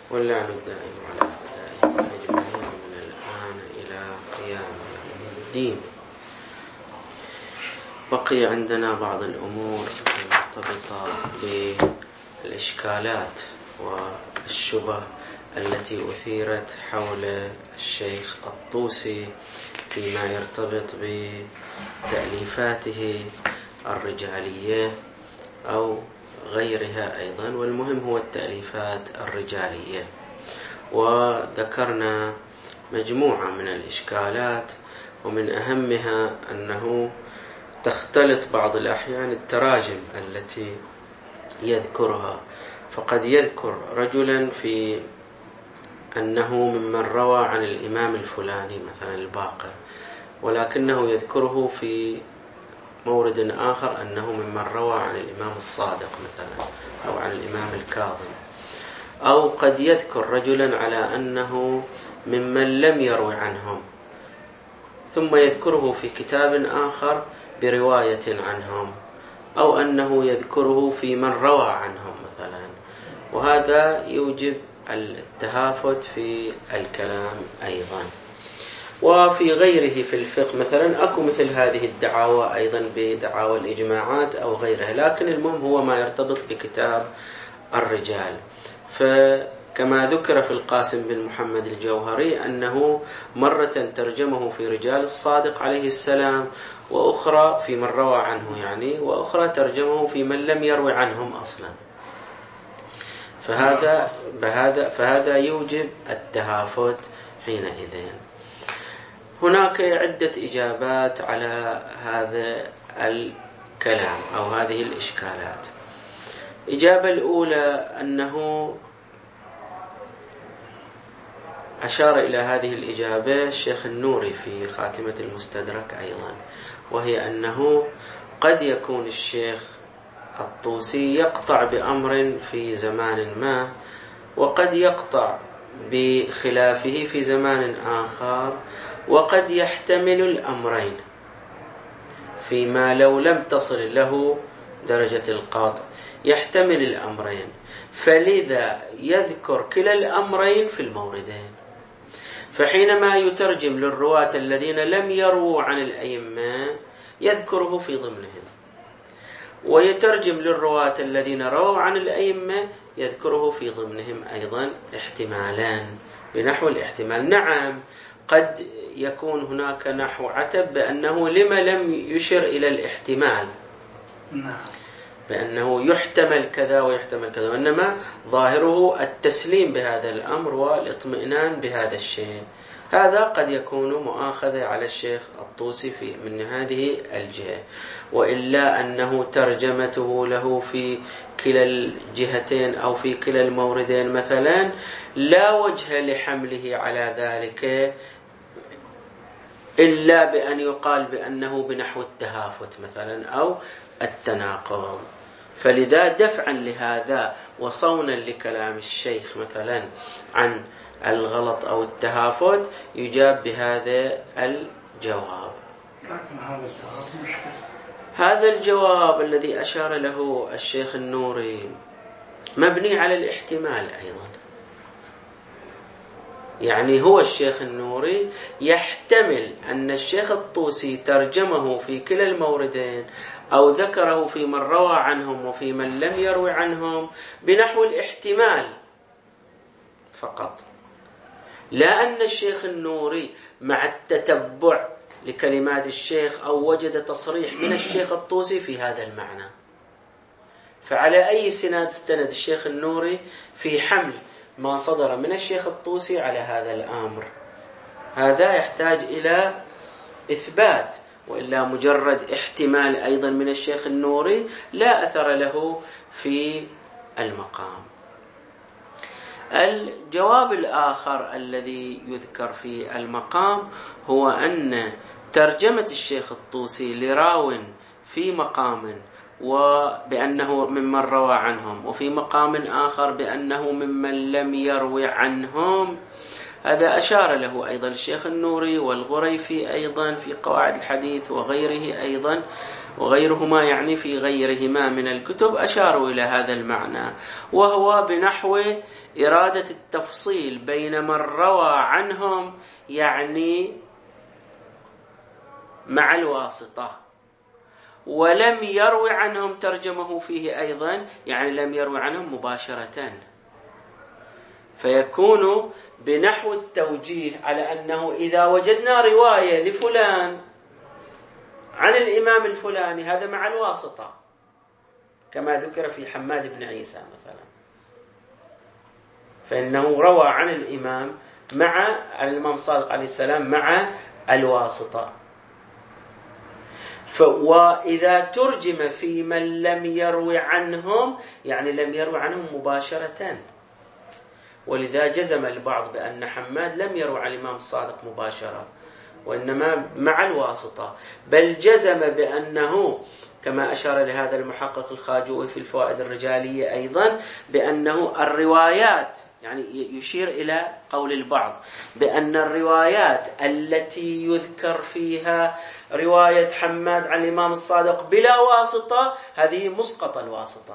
واللعن الدائم على أعدائهم أجمعين من الآن إلى قيام يوم الدين. بقي عندنا بعض الأمور المرتبطة بالإشكالات والشبه التي أثيرت حول الشيخ الطوسي فيما يرتبط بتأليفاته الرجالية أو غيرها أيضا، والمهم هو التأليفات الرجالية. وذكرنا مجموعة من الإشكالات، ومن أهمها أنه تختلط بعض الأحيان التراجم التي يذكرها، فقد يذكر رجلا في أنه ممن روى عن الإمام الفلاني مثلا الباقر، ولكنه يذكره في مورد آخر أنه ممن روى عن الإمام الصادق مثلا أو عن الإمام الكاظم، أو قد يذكر رجلا على أنه ممن لم يروي عنهم ثم يذكره في كتاب آخر برواية عنهم، أو أنه يذكره في من روى عنهم مثلا، وهذا يوجب التهافت في الكلام أيضا. وفي غيره في الفقه مثلا أكو مثل هذه الدعاوى أيضا بدعاوى الإجماعات أو غيرها، لكن المهم هو ما يرتبط بكتاب الرجال. فكما ذكر في القاسم بن محمد الجوهري أنه مرة ترجمه في رجال الصادق عليه السلام، وأخرى في من روى عنه يعني، وأخرى ترجمه في من لم يروي عنهم أصلا. فهذا يوجب التهافت حينئذ. هناك عدة إجابات على هذا الكلام أو هذه الإشكالات. الإجابة الأولى أنه أشار إلى هذه الإجابة الشيخ النوري في خاتمة المستدرك أيضا، وهي أنه قد يكون الشيخ الطوسي يقطع بأمر في زمان ما، وقد يقطع بخلافه في زمان آخر، وقد يحتمل الأمرين فيما لو لم تصل له درجة القطع، يحتمل الأمرين، فلذا يذكر كلا الأمرين في الموردين. فحينما يترجم للرواة الذين لم يروا عن الأئمة يذكره في ضمنهم، ويترجم للرواة الذين رووا عن الأئمة يذكره في ضمنهم أيضا، احتمالان بنحو الاحتمال. نعم قد يكون هناك نحو عتب بأنه لما لم يشر إلى الاحتمال، بأنه يحتمل كذا ويحتمل كذا، وإنما ظاهره التسليم بهذا الأمر والاطمئنان بهذا الشيء. هذا قد يكون مؤاخذة على الشيخ الطوسي من هذه الجهة، وإلا أنه ترجمته له في كلا الجهتين أو في كلا الموردين مثلا لا وجه لحمله على ذلك إلا بأن يقال بأنه بنحو التهافت مثلا أو التناقض. فلذا دفعا لهذا وصونا لكلام الشيخ مثلا عن الغلط أو التهافت يجاب بهذا الجواب. هذا الجواب الذي أشار له الشيخ النوري مبني على الاحتمال أيضا، يعني هو الشيخ النوري يحتمل أن الشيخ الطوسي ترجمه في كلا الموردين أو ذكره في من روى عنهم وفي من لم يروي عنهم بنحو الاحتمال فقط، لا أن الشيخ النوري مع التتبع لكلمات الشيخ أو وجد تصريح من الشيخ الطوسي في هذا المعنى. فعلى أي سند استند الشيخ النوري في حمل ما صدر من الشيخ الطوسي على هذا الأمر؟ هذا يحتاج إلى إثبات، وإلا مجرد احتمال أيضا من الشيخ النوري لا أثر له في المقام. الجواب الآخر الذي يذكر في المقام هو أن ترجمة الشيخ الطوسي لراو في مقام وبأنه ممن روى عنهم، وفي مقام آخر بأنه ممن لم يروي عنهم، هذا أشار له أيضا الشيخ النوري والغريفي أيضا في قواعد الحديث وغيره أيضا وغيرهما، يعني في غيرهما من الكتب أشاروا إلى هذا المعنى، وهو بنحو إرادة التفصيل بين من روى عنهم يعني مع الواسطة ولم يروي عنهم، ترجمه فيه أيضا يعني لم يروي عنهم مباشرة، فيكون بنحو التوجيه على أنه إذا وجدنا رواية لفلان عن الإمام الفلاني هذا مع الواسطة، كما ذكر في حماد بن عيسى مثلا، فإنه روى عن الإمام مع الإمام الصادق عليه السلام مع الواسطة. وإذا ترجم في من لم يروي عنهم يعني لم يروي عنهم مباشرة، ولذا جزم البعض بأن حماد لم يروي عن الإمام الصادق مباشرة وإنما مع الواسطة، بل جزم بأنه كما أشار لهذا المحقق الخاجوي في الفوائد الرجالية أيضا بأنه الروايات، يعني يشير إلى قول البعض بأن الروايات التي يذكر فيها رواية حماد عن الإمام الصادق بلا واسطة هذه مسقطة الواسطة،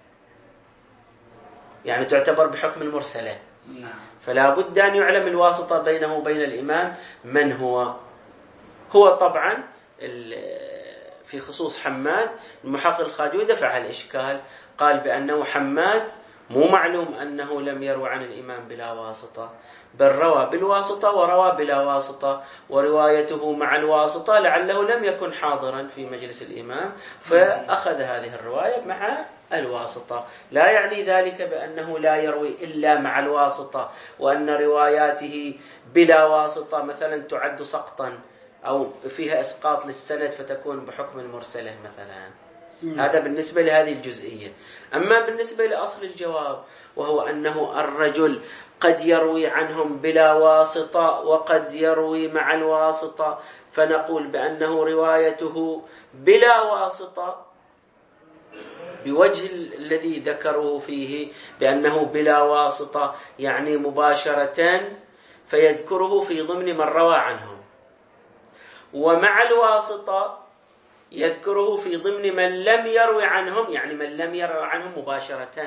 يعني تعتبر بحكم المرسلة، فلا بد أن يعلم الواسطة بينه وبين الإمام من هو طبعا في خصوص حماد المحقق الخاجوي دفع الإشكال، قال بأنه حماد مو معلوم أنه لم يروي عن الإمام بلا واسطة، بل روى بالواسطة وروى بلا واسطة، وروايته مع الواسطة لعله لم يكن حاضرا في مجلس الإمام فأخذ هذه الرواية مع الواسطة، لا يعني ذلك بأنه لا يروي إلا مع الواسطة وأن رواياته بلا واسطة مثلا تعد سقطا أو فيها إسقاط للسند فتكون بحكم المرسلة مثلا. هذا بالنسبة لهذه الجزئية. أما بالنسبة لأصل الجواب وهو أنه الرجل قد يروي عنهم بلا واسطة وقد يروي مع الواسطة، فنقول بأنه روايته بلا واسطة بوجه الذي ذكروا فيه بأنه بلا واسطة يعني مباشرة، فيذكره في ضمن من روى عنهم، ومع الواسطة يذكره في ضمن من لم يروي عنهم يعني من لم يروي عنهم مباشرة.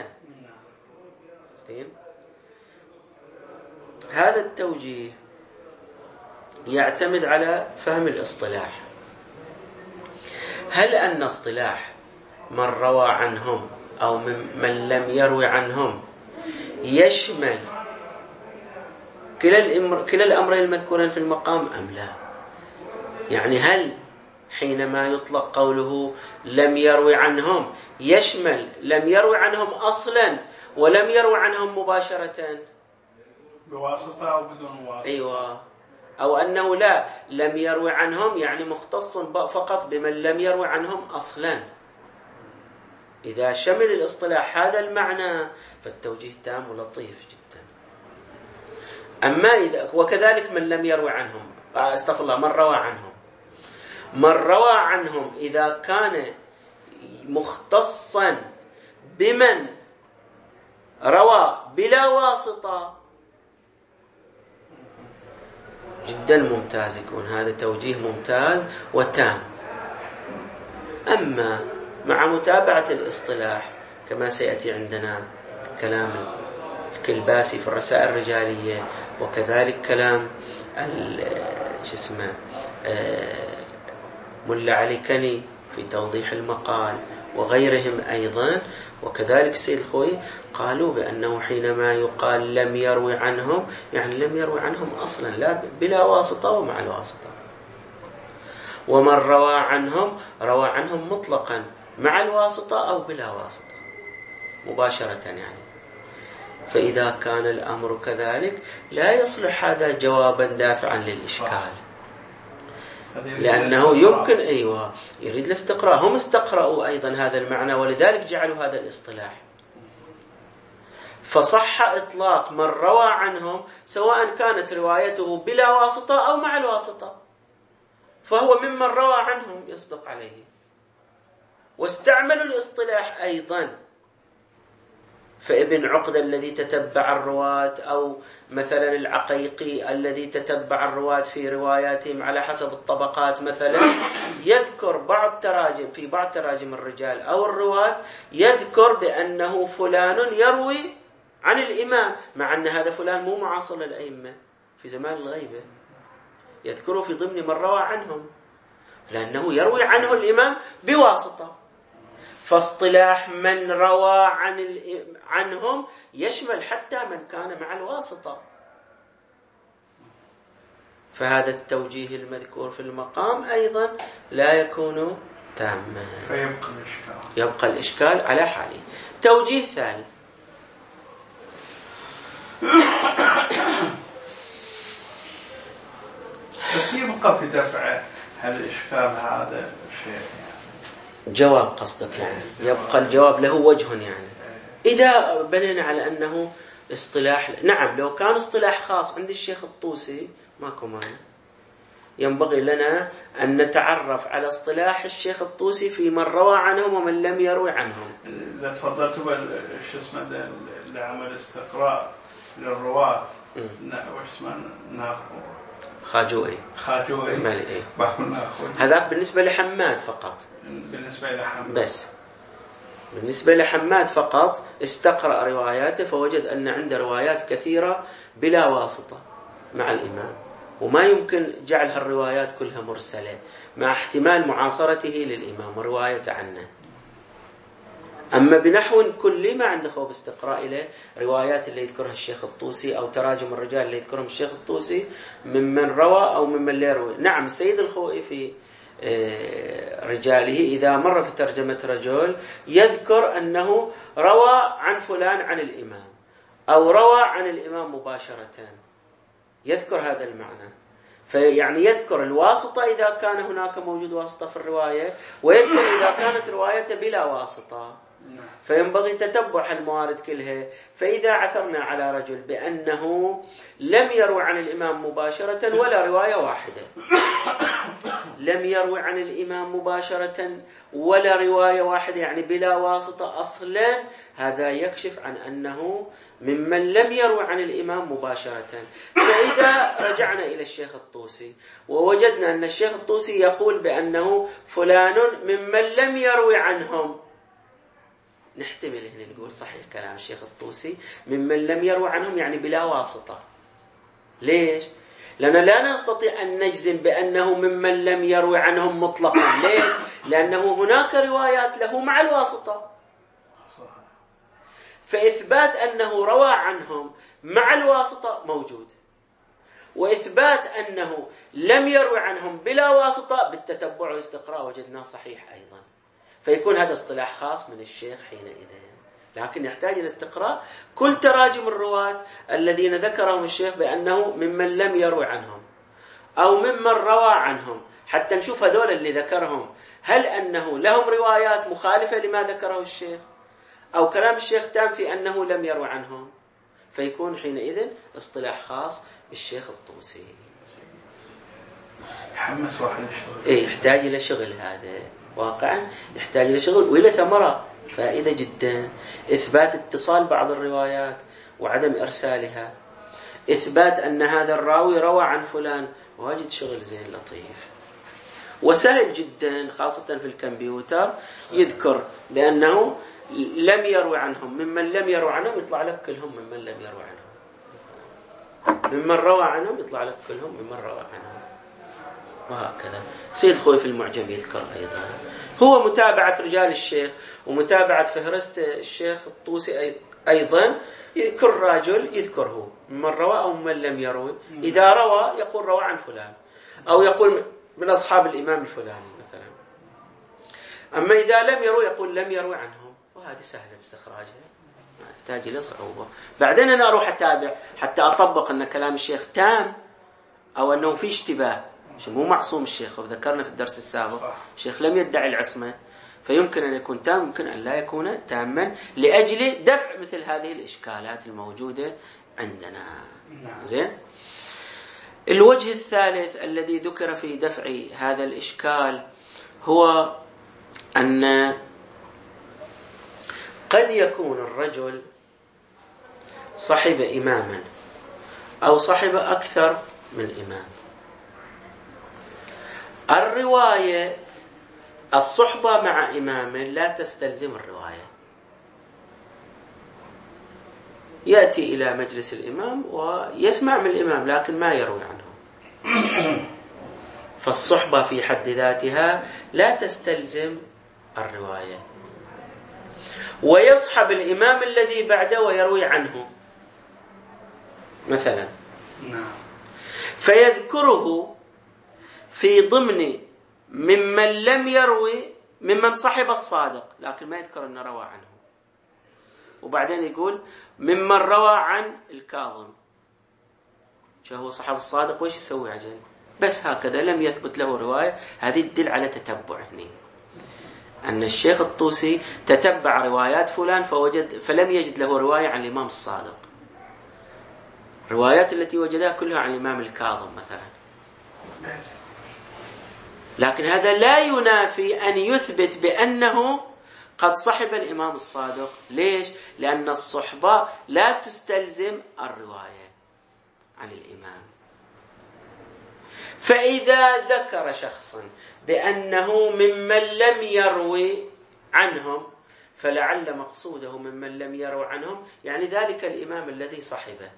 هذا التوجيه يعتمد على فهم الاصطلاح. هل أن اصطلاح من روى عنهم أو من لم يروي عنهم يشمل كلا الأمرين المذكورين في المقام أم لا؟ يعني هل حينما يطلق قوله لم يروي عنهم يشمل لم يروي عنهم أصلا ولم يروي عنهم مباشرة بواسطة أو بدون واسطة؟ أيوة، أو أنه لا لم يروي عنهم يعني مختص فقط بمن لم يروي عنهم أصلا. إذا شمل الاصطلاح هذا المعنى فالتوجيه تام ولطيف جدا. أما إذا وكذلك من لم يروي عنهم استغفر الله من روى عنهم إذا كان مختصا بمن روى بلا واسطة جدا ممتاز، يكون هذا توجيه ممتاز وتام. أما مع متابعة الاصطلاح كما سيأتي عندنا كلام الكلباسي في الرسائل الرجالية وكذلك كلام ملا علي كني في توضيح المقال وغيرهم أيضا، وكذلك السيد الخوي قالوا بأنه حينما يقال لم يروي عنهم يعني لم يروي عنهم أصلا لا بلا واسطة ومع الواسطة، ومن روى عنهم مطلقا مع الواسطة أو بلا واسطة مباشرة يعني. فإذا كان الأمر كذلك لا يصلح هذا جوابا دافعا للإشكال، لأنه يمكن يريد الاستقراء، هم استقرأوا أيضا هذا المعنى ولذلك جعلوا هذا الاصطلاح. فصح إطلاق من روى عنهم سواء كانت روايته بلا واسطة أو مع الواسطة، فهو ممن روى عنهم يصدق عليه. واستعملوا الاصطلاح أيضا فابن عقدة الذي تتبع الرواة، أو مثلا العقيقي الذي تتبع الرواة في رواياتهم على حسب الطبقات، مثلا يذكر في بعض تراجم الرجال أو الرواة يذكر بأنه فلان يروي عن الإمام، مع أن هذا فلان مو معاصر للأئمة في زمان الغيبة، يذكره في ضمن من روى عنهم، لأنه يروي عنه الإمام بواسطة. فاصطلاح من روى عنهم يشمل حتى من كان مع الواسطة. فهذا التوجيه المذكور في المقام أيضا لا يكون تاما، يبقى الإشكال على حاله. توجيه ثالث، بس يبقى في دفع هالإشكال هذا الشيء جواب قصدك يعني، يبقى الجواب له وجه يعني. إذا بنينا على أنه اصطلاح، نعم لو كان اصطلاح خاص عند الشيخ الطوسي ماكو مانع، ينبغي لنا أن نتعرف على اصطلاح الشيخ الطوسي في من روى عنهم ومن لم يروي عنهم. إذا تفضلت شو اسمه اللي عمل استقراء للرواة وش اسمه خاجوئي مالي هذا بالنسبة لحماد فقط، بالنسبة لحماد بس بالنسبة لحماد فقط استقرأ رواياته فوجد أن عنده روايات كثيرة بلا واسطة مع الإمام، وما يمكن جعل هالروايات كلها مرسلة مع احتمال معاصرته للإمام وروايته عنه. أما بنحو كلي ما عنده خوف استقراء إليه روايات اللي يذكرها الشيخ الطوسي أو تراجم الرجال اللي يذكرهم الشيخ الطوسي ممن روى أو ممن لا يروي. نعم السيد الخوئي في رجاله إذا مر في ترجمة رجل يذكر أنه روى عن فلان عن الإمام أو روى عن الإمام مباشرة، يذكر هذا المعنى، فيعني يذكر الواسطة إذا كان هناك موجود واسطة في الرواية، ويذكر إذا كانت روايته بلا واسطة، فينبغي تتبع الموارد كلها. فإذا عثرنا على رجل بأنه لم يروي عن الإمام مباشرة ولا رواية واحدة، لم يروي عن الإمام مباشرة ولا رواية واحدة يعني بلا واسطة أصلا، هذا يكشف عن أنه ممن لم يروي عن الإمام مباشرة. فإذا رجعنا إلى الشيخ الطوسي ووجدنا أن الشيخ الطوسي يقول بأنه فلان ممن لم يروي عنهم، نحتمل هنا نقول صحيح كلام الشيخ الطوسي ممن لم يروي عنهم يعني بلا واسطة. ليش؟ لأننا لا نستطيع أن نجزم بأنه ممن لم يروي عنهم مطلقا. ليش؟ لأنه هناك روايات له مع الواسطة، فإثبات أنه روى عنهم مع الواسطة موجود، وإثبات أنه لم يروي عنهم بلا واسطة بالتتبع والاستقراء وجدناه صحيح أيضا. فيكون هذا اصطلاح خاص من الشيخ حينئذ، لكن يحتاج إلى استقراء كل تراجم الرواة الذين ذكرهم الشيخ بأنه ممن لم يروي عنهم أو ممن روى عنهم، حتى نشوف هذول اللي ذكرهم هل أنه لهم روايات مخالفة لما ذكره الشيخ أو كلام الشيخ تام في أنه لم يروي عنهم. فيكون حينئذ اصطلاح خاص بالشيخ الطوسي. يحمس واحد يشتغل، يحتاج إلى شغل، هذا واقعا يحتاج إلى شغل وإلى ثمرة فائدة جدا. إثبات اتصال بعض الروايات وعدم إرسالها، إثبات أن هذا الراوي روى عن فلان، واجد شغل زين لطيف وسهل جدا، خاصة في الكمبيوتر يذكر بأنه لم يروي عنهم، ممن لم يروي عنهم يطلع لك كلهم ممن لم يروي عنهم، ممن روى عنهم يطلع لك كلهم ممن روى عنهم، وهكذا. سيد خوي في المعجم يذكر أيضا، هو متابعة رجال الشيخ ومتابعة فهرست الشيخ الطوسي أيضا، كل رجل يذكره من روى أو من لم يروي. إذا روى يقول روى عن فلان، أو يقول من أصحاب الإمام الفلاني مثلا. أما إذا لم يروي يقول لم يروي عنهم، وهذه سهلة استخراجها، ما تحتاج إلى صعوبة. بعدين أنا أروح أتابع حتى أطبق أن كلام الشيخ تام أو أنه في اشتباه. مو معصوم الشيخ، وذكرنا في الدرس السابق الشيخ لم يدعي العصمة، فيمكن أن يكون تام يمكن أن لا يكون تاما لأجل دفع مثل هذه الإشكالات الموجودة عندنا. زين. الوجه الثالث الذي ذكر في دفع هذا الإشكال هو أن قد يكون الرجل صحب إماما أو صحب أكثر من إمام. الرواية الصحبة مع إمام لا تستلزم الرواية، يأتي إلى مجلس الإمام ويسمع من الإمام لكن ما يروي عنه. فالصحبة في حد ذاتها لا تستلزم الرواية. ويصحب الإمام الذي بعده ويروي عنه مثلا، فيذكره في ضمن ممن لم يروي، ممن صحب الصادق لكن ما يذكر أنه روى عنه، وبعدين يقول ممن روى عن الكاظم. هو صحب الصادق وش يسوي عجل؟ بس هكذا لم يثبت له رواية. هذه تدل على تتبع هنا، أن الشيخ الطوسي تتبع روايات فلان فلم يجد له رواية عن الإمام الصادق. الروايات التي وجدها كلها عن الإمام الكاظم مثلا. لكن هذا لا ينافي أن يثبت بأنه قد صحب الإمام الصادق. ليش؟ لأن الصحبة لا تستلزم الرواية عن الإمام. فإذا ذكر شخصا بأنه ممن لم يروي عنهم فلعل مقصوده ممن لم يروي عنهم يعني ذلك الإمام الذي صحبه.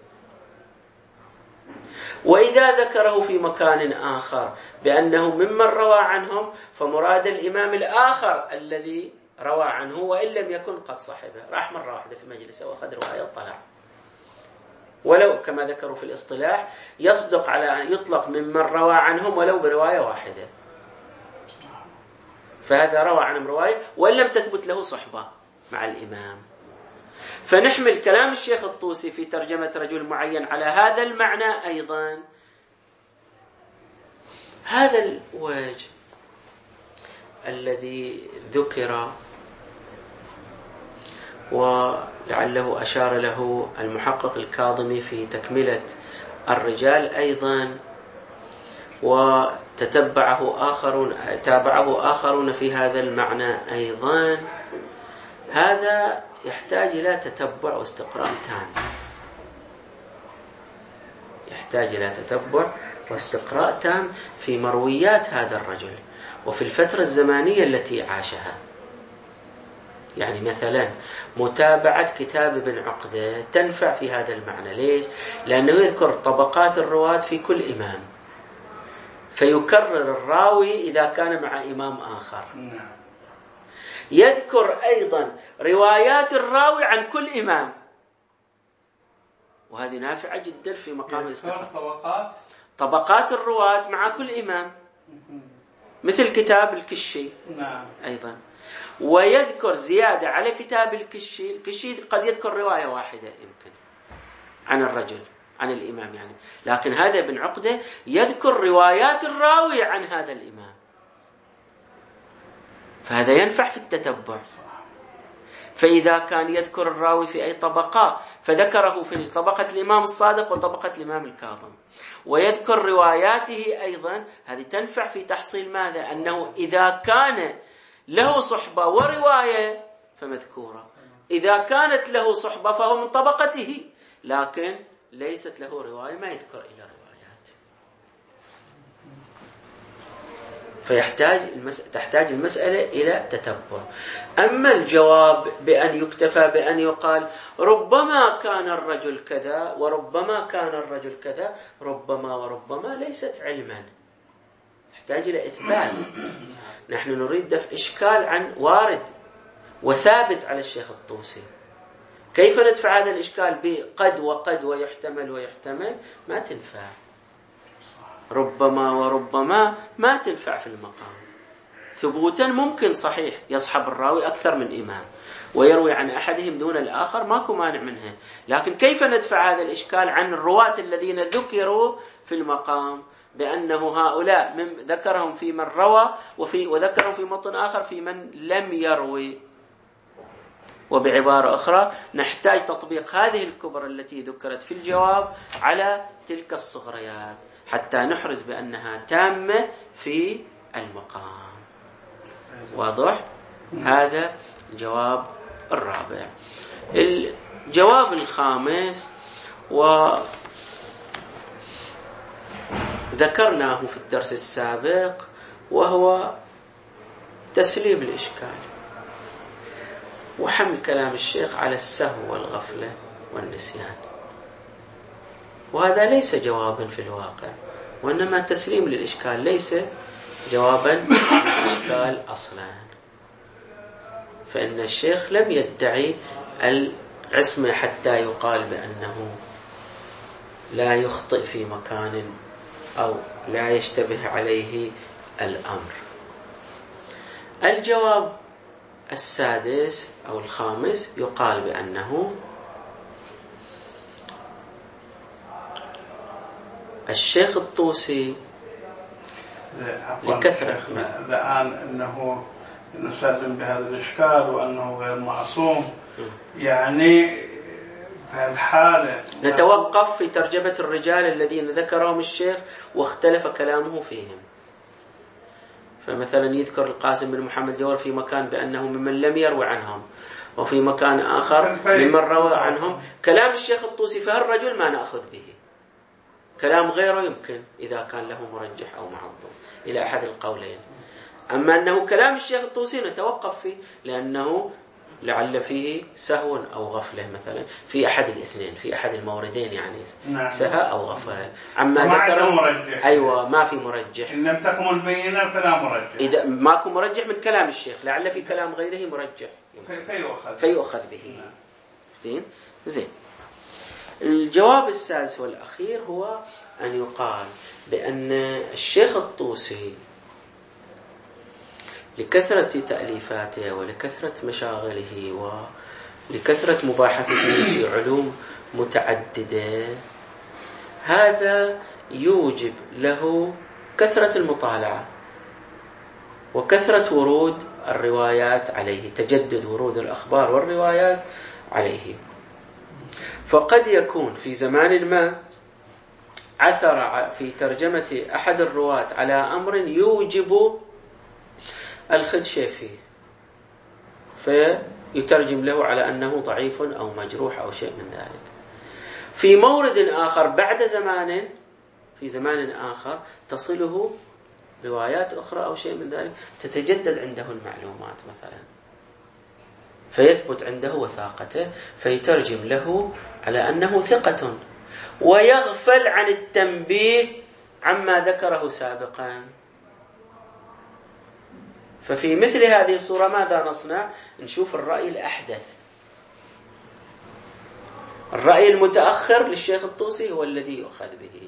وإذا ذكره في مكان آخر بأنه ممن روى عنهم فمراد الإمام الآخر الذي روى عنه وإن لم يكن قد صحبه. راح مرة واحدة في مجلسه وأخذ رواية طلع، ولو كما ذكروا في الاصطلاح يصدق على أن يطلق ممن روى عنهم ولو برواية واحدة. فهذا روى عنهم رواية وإن لم تثبت له صحبة مع الإمام. فنحمل كلام الشيخ الطوسي في ترجمة رجل معين على هذا المعنى أيضا. هذا الوجه الذي ذكر ولعله أشار له المحقق الكاظمي في تكملة الرجال أيضا، وتتبعه تابعه آخرون في هذا المعنى أيضا، هذا يحتاج إلى تتبع واستقراء تام. يحتاج إلى تتبع واستقراء تام في مرويات هذا الرجل وفي الفترة الزمانية التي عاشها. يعني مثلا متابعة كتاب ابن عقدة تنفع في هذا المعنى. ليش؟ لأنه يذكر طبقات الرواة في كل إمام، فيكرر الراوي إذا كان مع إمام آخر. يذكر أيضا روايات الراوي عن كل إمام، وهذه نافعة جدا في مقام الاستقراء. طبقات الرواة مع كل إمام مثل كتاب الكشي أيضا. ويذكر زيادة على كتاب الكشي قد يذكر رواية واحدة يمكن عن الرجل عن الإمام يعني، لكن هذا ابن عقدة يذكر روايات الراوي عن هذا الإمام، فهذا ينفع في التتبع. فإذا كان يذكر الراوي في أي طبقة فذكره في طبقة الإمام الصادق وطبقة الإمام الكاظم، ويذكر رواياته أيضا، هذه تنفع في تحصيل ماذا؟ أنه إذا كان له صحبة ورواية فمذكورة، إذا كانت له صحبة فهو من طبقته لكن ليست له رواية ما يذكر إلى روايات. تحتاج المسألة إلى تتبع. أما الجواب بأن يكتفى بأن يقال ربما كان الرجل كذا وربما كان الرجل كذا، ربما وربما ليست علما، تحتاج إلى إثبات. نحن نريد دفع إشكال عن وارد وثابت على الشيخ الطوسي. كيف ندفع هذا الإشكال بقد وقد ويحتمل ويحتمل؟ ما تنفع. ربما وربما ما تنفع في المقام. ثبوتا ممكن صحيح يصحب الراوي أكثر من إمام ويروي عن أحدهم دون الآخر، ماكو مانع منها، لكن كيف ندفع هذا الإشكال عن الرواة الذين ذكروا في المقام بأنه هؤلاء ذكرهم في من روى وذكرهم في موطن آخر في من لم يروي. وبعبارة أخرى نحتاج تطبيق هذه الكبرى التي ذكرت في الجواب على تلك الصغريات حتى نحرز بأنها تامة في المقام. واضح؟ هذا جواب الرابع. الجواب الخامس وذكرناه في الدرس السابق، وهو تسليم الإشكال وحمل كلام الشيخ على السهو والغفلة والنسيان. وهذا ليس جوابا في الواقع، وإنما تسليم للإشكال، ليس جوابا للإشكال أصلا. فإن الشيخ لم يدعي العصمة حتى يقال بأنه لا يخطئ في مكان أو لا يشتبه عليه الأمر. الجواب السادس أو الخامس يقال بأنه الشيخ الطوسي لكثرة الآن أنه نسلم بهذا الإشكال وأنه غير معصوم، يعني في الحالة نتوقف في ترجمة الرجال الذين ذكرهم الشيخ واختلف كلامه فيهم. فمثلا يذكر القاسم بن محمد جوهر في مكان بأنه ممن لم يروي عنهم، وفي مكان آخر ممن روى عنهم. كلام الشيخ الطوسي فهالرجل ما نأخذ به، كلام غيره يمكن إذا كان له مرجح أو معضل إلى أحد القولين. أما أنه كلام الشيخ الطوسي نتوقف فيه، لأنه لعل فيه سهو أو غفلة مثلا في أحد الاثنين، في أحد الموردين، يعني سهى أو غفل. عما ذكره أيوة ما في مرجح، إن لم تكن البينة فلا مرجح. إذا ماكو مرجح من كلام الشيخ، لعل في كلام غيره مرجح فيؤخذ به. زين. الجواب السادس والأخير هو أن يقال بأن الشيخ الطوسي لكثرة تأليفاته ولكثرة مشاغله ولكثرة مباحثته في علوم متعددة، هذا يوجب له كثرة المطالعة وكثرة ورود الروايات عليه، تجدد ورود الأخبار والروايات عليه. فقد يكون في زمان ما عثر في ترجمة أحد الرواة على أمر يوجب الخدشة فيه، فيترجم له على أنه ضعيف أو مجروح أو شيء من ذلك. في مورد آخر بعد زمان، في زمان آخر تصله روايات أخرى أو شيء من ذلك، تتجدد عنده المعلومات مثلا، فيثبت عنده وثاقته، فيترجم له على أنه ثقة، ويغفل عن التنبيه عما ذكره سابقا. ففي مثل هذه الصورة ماذا نصنع؟ نشوف الرأي الأحدث، الرأي المتأخر للشيخ الطوسي هو الذي يؤخذ به.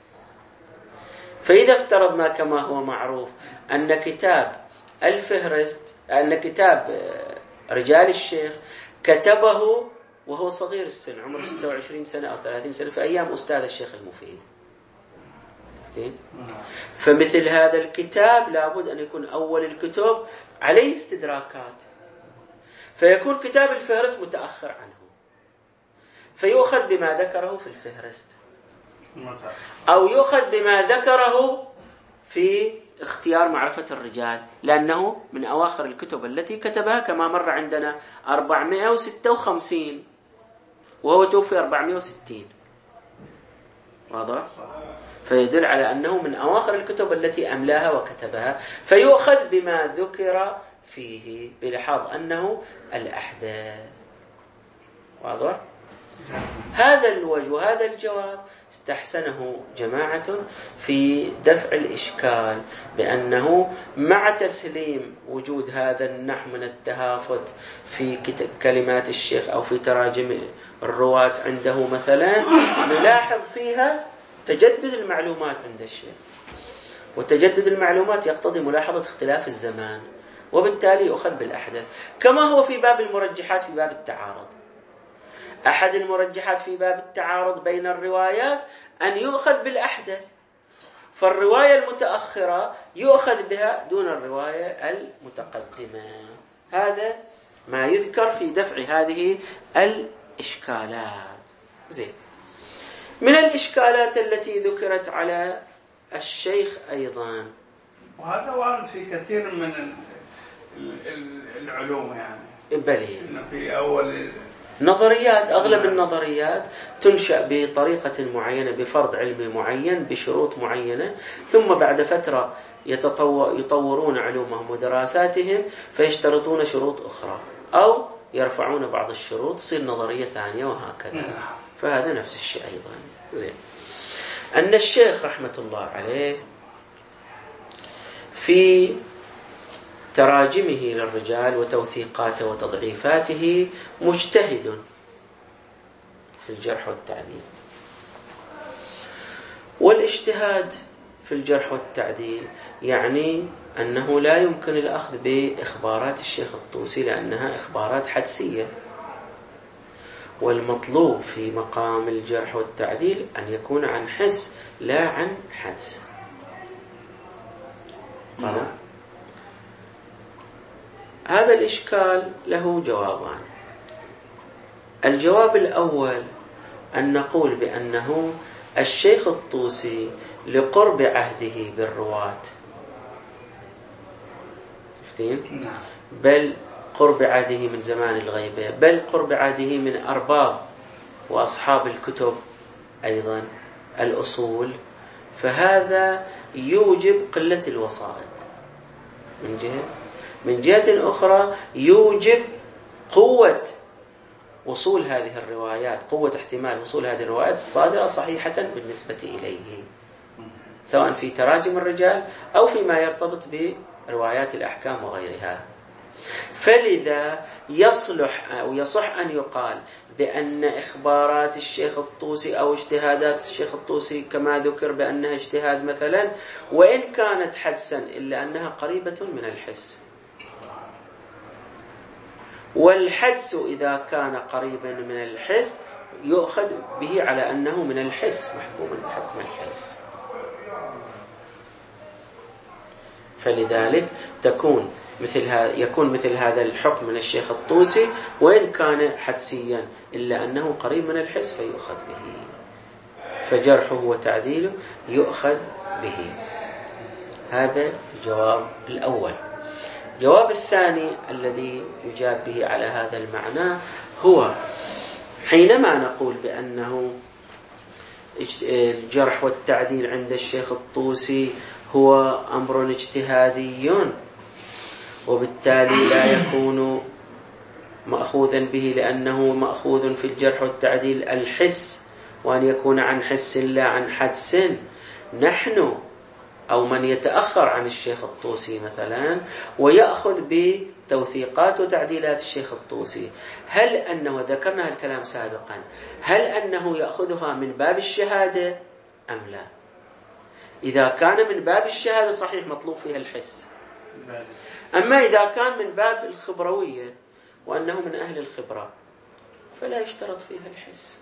فإذا افترضنا كما هو معروف أن كتاب الفهرست، أن كتاب رجال الشيخ كتبه وهو صغير السن، عمره 26 سنة أو 30 سنة، في أيام أستاذ الشيخ المفيد. فمثل هذا الكتاب لابد أن يكون أول الكتب عليه استدراكات، فيكون كتاب الفهرست متأخر عنه، فيؤخذ بما ذكره في الفهرست، أو يؤخذ بما ذكره في اختيار معرفة الرجال، لأنه من أواخر الكتب التي كتبها، كما مر عندنا 456 وهو توفي 460. واضح؟ فيدل على أنه من أواخر الكتب التي أملاها وكتبها، فيؤخذ بما ذكر فيه بلحاظ أنه الأحداث. واضح؟ هذا الوجه وهذا الجواب استحسنه جماعة في دفع الإشكال، بأنه مع تسليم وجود هذا النحو من التهافت في كلمات الشيخ أو في تراجم الرواة عنده مثلا، نلاحظ فيها تجدد المعلومات عند الشيخ، وتجدد المعلومات يقتضي ملاحظة اختلاف الزمان، وبالتالي يؤخذ بالأحدث. كما هو في باب المرجحات في باب التعارض، أحد المرجحات في باب التعارض بين الروايات أن يؤخذ بالأحدث، فالرواية المتأخرة يؤخذ بها دون الرواية المتقدمة. هذا ما يذكر في دفع هذه الإشكالات. زين. من الإشكالات التي ذكرت على الشيخ أيضا، وهذا وارد في كثير من العلوم، يعني بلي في أول نظريات، أغلب النظريات تنشأ بطريقة معينة بفرض علمي معين بشروط معينة، ثم بعد فترة يطورون علومهم ودراساتهم فيشترطون شروط أخرى أو يرفعون بعض الشروط تصير نظرية ثانية وهكذا. فهذا نفس الشيء أيضا. زين. أن الشيخ رحمة الله عليه في تراجمه للرجال وتوثيقاته وتضعيفاته مجتهد في الجرح والتعديل. والاجتهاد في الجرح والتعديل يعني أنه لا يمكن الأخذ بإخبارات الشيخ الطوسي لأنها إخبارات حدسية، والمطلوب في مقام الجرح والتعديل أن يكون عن حس لا عن حدس. هذا الإشكال له جوابان. الجواب الأول أن نقول بأنه الشيخ الطوسي لقرب عهده بالرواة، بل قرب عهده من زمان الغيبة، بل قرب عهده من أرباب وأصحاب الكتب أيضا الأصول، فهذا يوجب قلة الوسائط من جهة. من جهة أخرى يوجب قوة وصول هذه الروايات، قوة احتمال وصول هذه الروايات الصادرة صحيحة بالنسبة إليه، سواء في تراجم الرجال أو فيما يرتبط بروايات الأحكام وغيرها. فلذا يصلح أو يصح أن يقال بأن إخبارات الشيخ الطوسي أو اجتهادات الشيخ الطوسي كما ذكر بأنها اجتهاد مثلا، وإن كانت حدسا إلا أنها قريبة من الحس. والحدس إذا كان قريبا من الحس يؤخذ به على أنه من الحس، محكوم بحكم الحس. فلذلك يكون مثل هذا الحكم من الشيخ الطوسي وإن كان حدسيا إلا أنه قريب من الحس فيؤخذ به، فجرحه وتعديله يؤخذ به. هذا الجواب الأول. الجواب الثاني الذي يجاب به على هذا المعنى هو حينما نقول بأنه الجرح والتعديل عند الشيخ الطوسي هو أمر اجتهادي وبالتالي لا يكون مأخوذا به لأنه مأخوذ في الجرح والتعديل الحس، وأن يكون عن حس لا عن حدس. نحن أو من يتأخر عن الشيخ الطوسي مثلا ويأخذ بتوثيقات وتعديلات الشيخ الطوسي، هل أنه ذكرنا الكلام سابقا، هل أنه يأخذها من باب الشهادة أم لا؟ إذا كان من باب الشهادة صحيح مطلوب فيها الحس، أما إذا كان من باب الخبروية وأنه من أهل الخبرة فلا يشترط فيها الحس.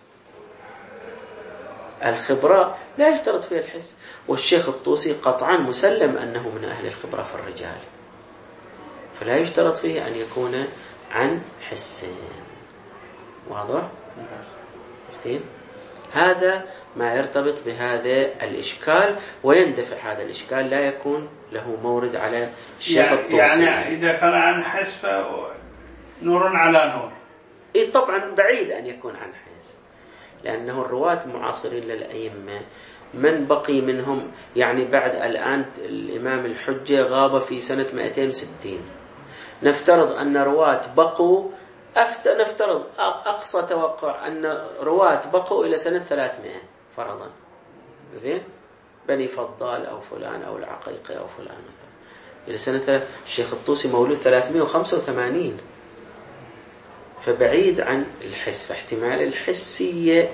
الخبرة لا يشترط فيها الحس، والشيخ الطوسي قطعا مسلم أنه من أهل الخبرة في الرجال، فلا يشترط فيه أن يكون عن حس. واضح؟ هذا ما يرتبط بهذا الإشكال، ويندفع هذا الإشكال، لا يكون له مورد على الشيخ الطوسي. يعني إذا كان عن حس نور على نور. طبعا بعيد أن يكون عن حس، لأنه الرواة المعاصرين للأئمة من بقي منهم، يعني بعد الآن الإمام الحجة غاب في سنة 260، نفترض أن رواة بقوا، نفترض أقصى توقع أن رواة بقوا إلى سنة 300 فرضا، زين، بني فضال أو فلان أو العقيقي أو فلان مثلا إلى سنة الشيخ الطوسي مولود 385، فبعيد عن الحس، فاحتمال الحسية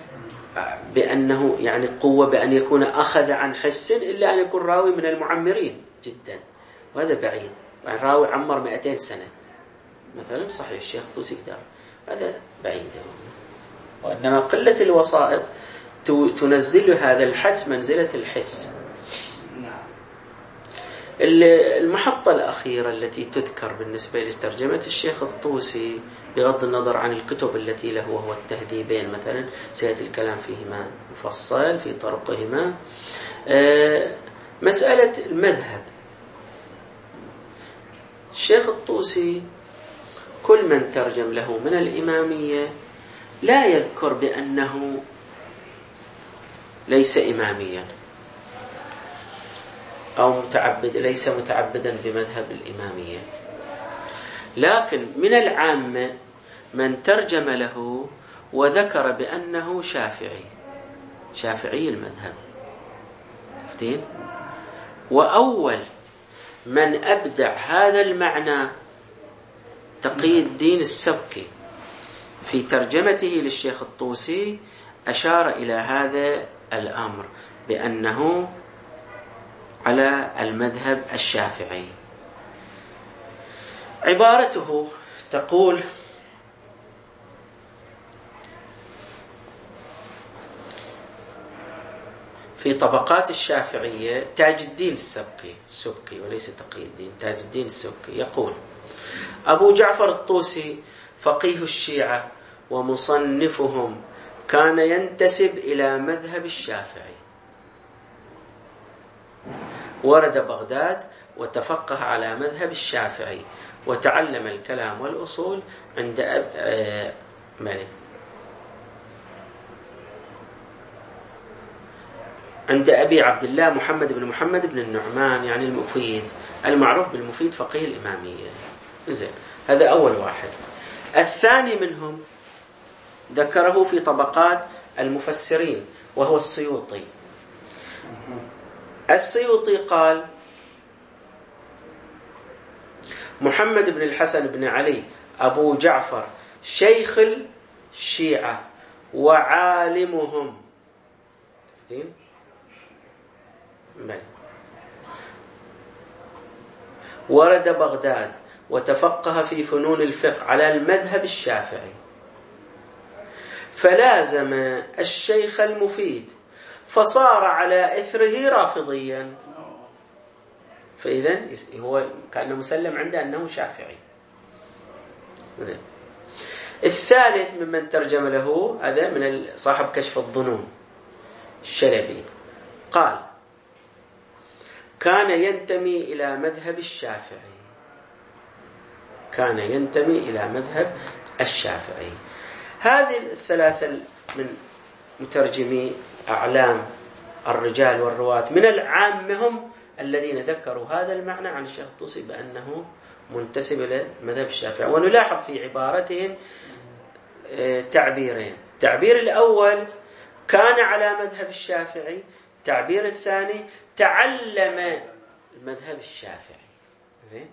بأنه يعني قوة بأن يكون أخذ عن حس إلا أن يكون راوي من المعمرين جدا، وهذا بعيد، يعني راوي عمر 200 سنة مثلا صحيح الشيخ الطوسي كتاب، هذا بعيد. وإنما قلة الوسائط تنزل هذا الحدس منزلة الحس. المحطة الأخيرة التي تذكر بالنسبة لترجمة الشيخ الطوسي بغض النظر عن الكتب التي له وهو التهذيبين مثلا، سيأتي الكلام فيهما مفصل في طرقهما، مسألة المذهب. الشيخ الطوسي كل من ترجم له من الإمامية لا يذكر بأنه ليس إماميا أو ليس متعبدا بمذهب الإمامية، لكن من العامة من ترجم له وذكر بأنه شافعي المذهب. تفتين؟ وأول من أبدع هذا المعنى تقي الدين السبكي في ترجمته للشيخ الطوسي، أشار إلى هذا الأمر بأنه على المذهب الشافعي. عبارته تقول: في طبقات الشافعية، تاج الدين السبكي وليس تقي الدين، تاج الدين السبكي يقول: أبو جعفر الطوسي فقيه الشيعة ومصنفهم كان ينتسب إلى مذهب الشافعي، ورد بغداد وتفقه على مذهب الشافعي، وتعلم الكلام والأصول عند أبي عبد الله محمد بن النعمان، يعني المفيد المعروف بالمفيد فقيه الإمامية. زين، هذا أول واحد. الثاني منهم ذكره في طبقات المفسرين وهو السيوطي. السيوطي قال: محمد بن الحسن بن علي أبو جعفر شيخ الشيعة وعالمهم. ورد بغداد وتفقه في فنون الفقه على المذهب الشافعي، فلازم الشيخ المفيد فصار على إثره رافضيا، فإذن هو كان مسلم عنده أنه شافعي. الثالث ممن ترجم له هذا من صاحب كشف الظنون الشلبي، قال: كان ينتمي إلى مذهب الشافعي. هذه الثلاثة من مترجمي أعلام الرجال والرواة من العامة هم الذين ذكروا هذا المعنى عن الشيخ الطوسي بأنه منتسب إلى مذهب الشافعي. ونلاحظ في عبارتهم تعبيرين: التعبير الأول كان على مذهب الشافعي، التعبير الثاني تعلم المذهب الشافعي. زين،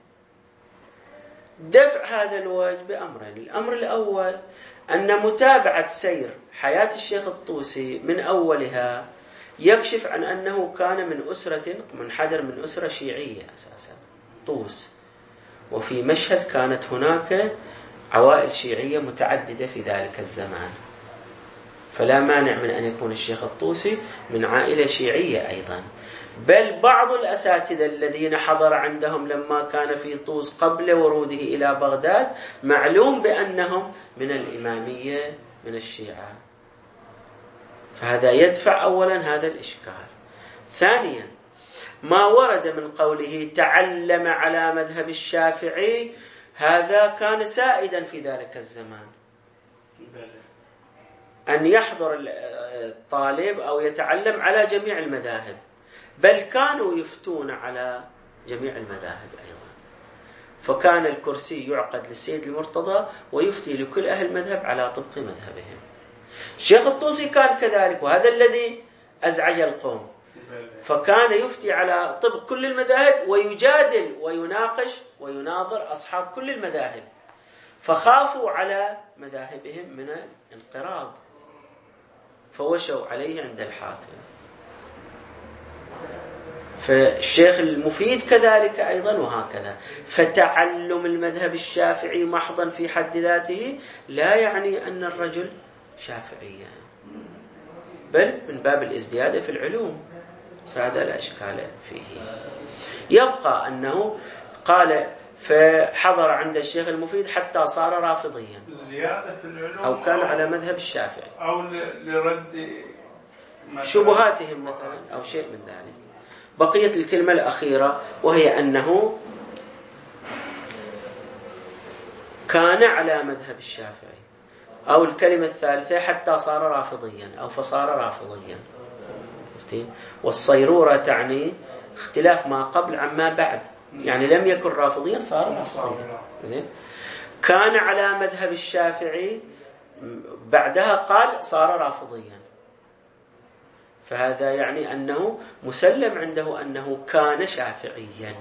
دفع هذا الوجه بأمرين: الأمر الأول أن متابعة سير حياة الشيخ الطوسي من أولها يكشف عن أنه كان من أسرة منحدر، من أسرة شيعية أساسا طوس، وفي مشهد كانت هناك عوائل شيعية متعددة في ذلك الزمان، فلا مانع من أن يكون الشيخ الطوسي من عائلة شيعية أيضا. بل بعض الأساتذة الذين حضر عندهم لما كان في طوس قبل وروده إلى بغداد معلوم بأنهم من الإمامية من الشيعة، فهذا يدفع أولا هذا الإشكال. ثانيا، ما ورد من قوله تعلم على مذهب الشافعي، هذا كان سائدا في ذلك الزمان، أن يحضر الطالب أو يتعلم على جميع المذاهب، بل كانوا يفتون على جميع المذاهب أيضا، فكان الكرسي يعقد للسيد المرتضى ويفتي لكل أهل المذهب على طبق مذهبهم. الشيخ الطوسي كان كذلك، وهذا الذي أزعج القوم، فكان يفتي على طبق كل المذاهب ويجادل ويناقش ويناظر أصحاب كل المذاهب، فخافوا على مذاهبهم من الانقراض فوشوا عليه عند الحاكم. فالشيخ المفيد كذلك أيضا وهكذا. فتعلم المذهب الشافعي محضا في حد ذاته لا يعني أن الرجل شافعيا، بل من باب الازدياد في العلوم، فهذا لا إشكال فيه. يبقى أنه قال فحضر عند الشيخ المفيد حتى صار رافضيا، زيادة في العلوم، أو كان على مذهب الشافعي، أو لرد شبهاتهم مثلا أو شيء من ذلك. بقية الكلمة الأخيرة وهي أنه كان على مذهب الشافعي، أو الكلمة الثالثة حتى صار رافضيا أو فصار رافضيا. والصيرورة تعني اختلاف ما قبل عما بعد، يعني لم يكن رافضيا صار رافضيا. زين، كان على مذهب الشافعي بعدها قال صار رافضيا، فهذا يعني أنه مسلم عنده أنه كان شافعيا.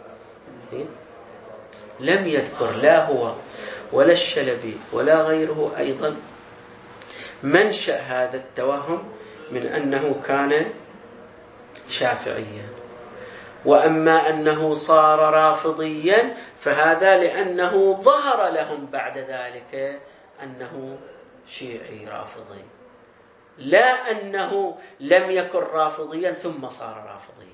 لم يذكر لا هو ولا الشلبي ولا غيره أيضا منشأ هذا التوهم من أنه كان شافعيا. وأما أنه صار رافضيا فهذا لأنه ظهر لهم بعد ذلك أنه شيعي رافضي، لا أنه لم يكن رافضيا ثم صار رافضيا.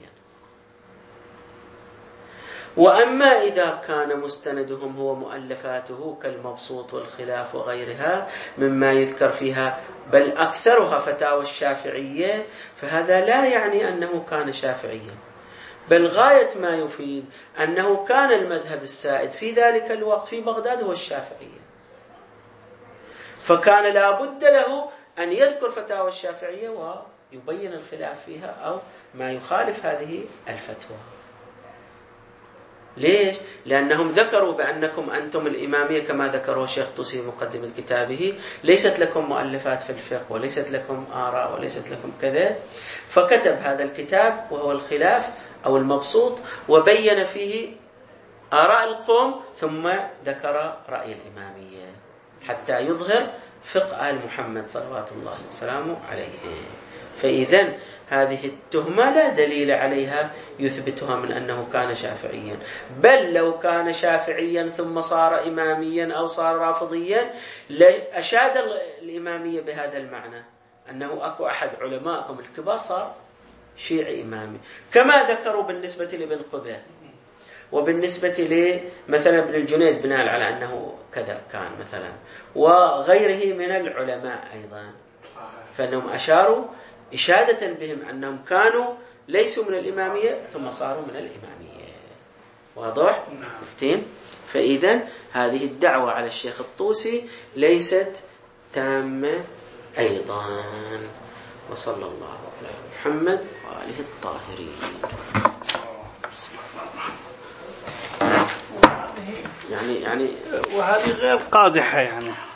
وأما إذا كان مستندهم هو مؤلفاته كالمبسوط والخلاف وغيرها مما يذكر فيها بل أكثرها فتاوى الشافعية، فهذا لا يعني أنه كان شافعيا، بل غاية ما يفيد أنه كان المذهب السائد في ذلك الوقت في بغداد هو الشافعية، فكان لا بد له أن يذكر فتاوى الشافعية ويبين الخلاف فيها أو ما يخالف هذه الفتوى. ليش؟ لأنهم ذكروا بأنكم أنتم الإمامية كما ذكره الشيخ طوسي مقدمة كتابه ليست لكم مؤلفات في الفقه وليست لكم آراء وليست لكم كذا، فكتب هذا الكتاب وهو الخلاف أو المبسوط وبين فيه آراء القوم ثم ذكر رأي الإمامية حتى يظهر فقه آل محمد صلوات الله وسلامه عليه. فإذن هذه التهمة لا دليل عليها يثبتها من أنه كان شافعيا، بل لو كان شافعيا ثم صار إماميا أو صار رافضيا لأشاد الإمامية بهذا المعنى، أنه أكو أحد علمائكم الكبار صار شيعي إمامي، كما ذكروا بالنسبة لابن قبة وبالنسبة لمثلا ابن الجنيد بناء على أنه كذا كان مثلا، وغيره من العلماء أيضا، فإنهم أشاروا إشادة بهم أنهم كانوا ليسوا من الإمامية ثم صاروا من الإمامية. واضح؟ فهمتين؟ فإذن هذه الدعوة على الشيخ الطوسي ليست تامة أيضا. وصلى الله على محمد وآله الطاهرين. يعني وهذه غير قادحة يعني.